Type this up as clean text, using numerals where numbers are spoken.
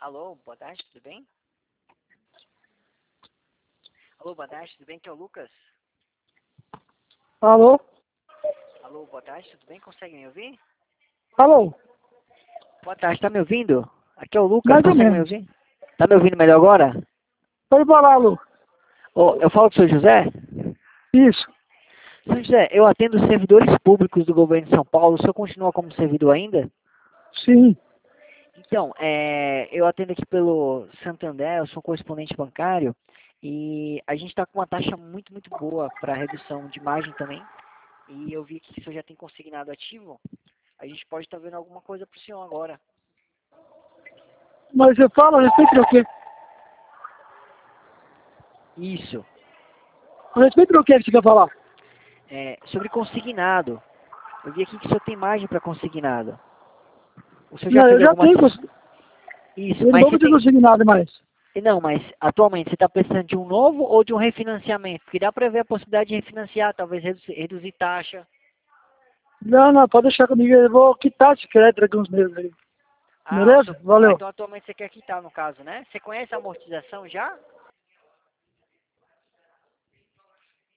Alô, boa tarde, tudo bem? Alô, boa tarde, tudo bem? Aqui é o Lucas. Alô? Alô, boa tarde, tudo bem? Consegue me ouvir? Alô? Boa tarde, tá me ouvindo? Aqui é o Lucas, Mais ou consegue me menos. ouvir? Tá me ouvindo melhor agora? Pode falar, alô? Eu falo com o senhor José? Isso. Senhor José, eu atendo servidores públicos do governo de São Paulo. O senhor continua como servidor ainda? Sim. Então, eu atendo aqui pelo Santander, eu sou correspondente bancário e a gente está com uma taxa muito, muito boa para redução de margem também. E eu vi que o senhor já tem consignado ativo. A gente pode estar vendo alguma coisa para o senhor agora. Mas eu falo a respeito do quê? Isso. A respeito do que você quer falar? Sobre consignado. Eu vi aqui que o senhor tem margem para consignado. O senhor já Não, eu fez já alguma... tenho. Isso, Eu não mas vou você pedir tem... consignado mais. Não, mas atualmente você está precisando de um novo ou de um refinanciamento? Porque dá para ver a possibilidade de refinanciar, talvez reduzir taxa. Não, não, pode deixar comigo. Eu vou quitar esse crédito daqui uns meses aí. Beleza? Valeu. Então atualmente você quer quitar no caso, né? Você conhece a amortização já?